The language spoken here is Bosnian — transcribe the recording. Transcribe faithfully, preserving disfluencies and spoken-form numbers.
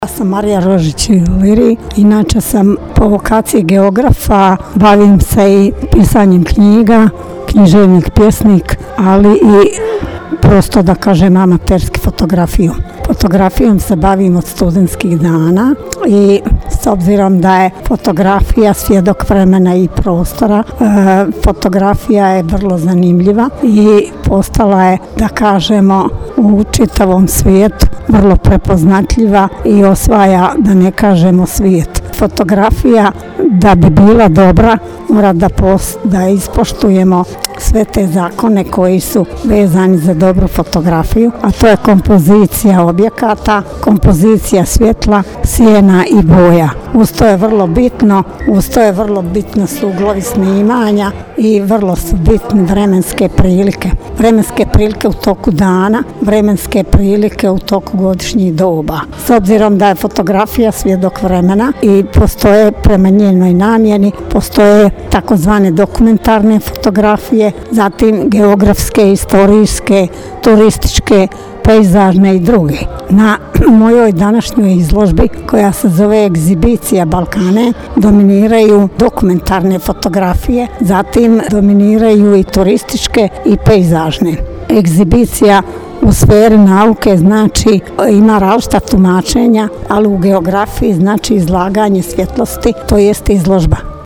Ja sam Marija Rožić-Iliri, inače sam po vokaciji geografa, bavim se i pisanjem knjiga, književnik, pjesnik, ali i prosto da kažem amaterski fotografijom. Fotografijom se bavim od studentskih dana i s obzirom da je fotografija svjedok vremena i prostora, e, fotografija je vrlo zanimljiva i postala je, da kažemo, u čitavom svijetu vrlo prepoznatljiva i osvaja, da ne kažemo, svijet. Fotografija, da bi bila dobra, mora da, pos, da ispoštujemo sve te zakone koji su vezani za dobru fotografiju, a to je kompozicija objekata, kompozicija svjetla, sjena i boja. Uz to je vrlo bitno, uz to je vrlo bitno su uglovi snimanja i vrlo su bitne vremenske prilike. Vremenske prilike u toku dana, vremenske prilike u toku godišnjih doba. S obzirom da je fotografija svjedok vremena i postoje prema njenoj namjeni, postoje takozvane dokumentarne fotografije, zatim geografske, istorijske, turističke, pejzažne i druge. Na mojoj današnjoj izložbi, koja se zove Egzibicija Balkane, dominiraju dokumentarne fotografije, zatim dominiraju i turističke i pejzažne. Egzibicija u sferi nauke znači ima različita tumačenja, ali u geografiji znači izlaganje svjetlosti, to jest izložba.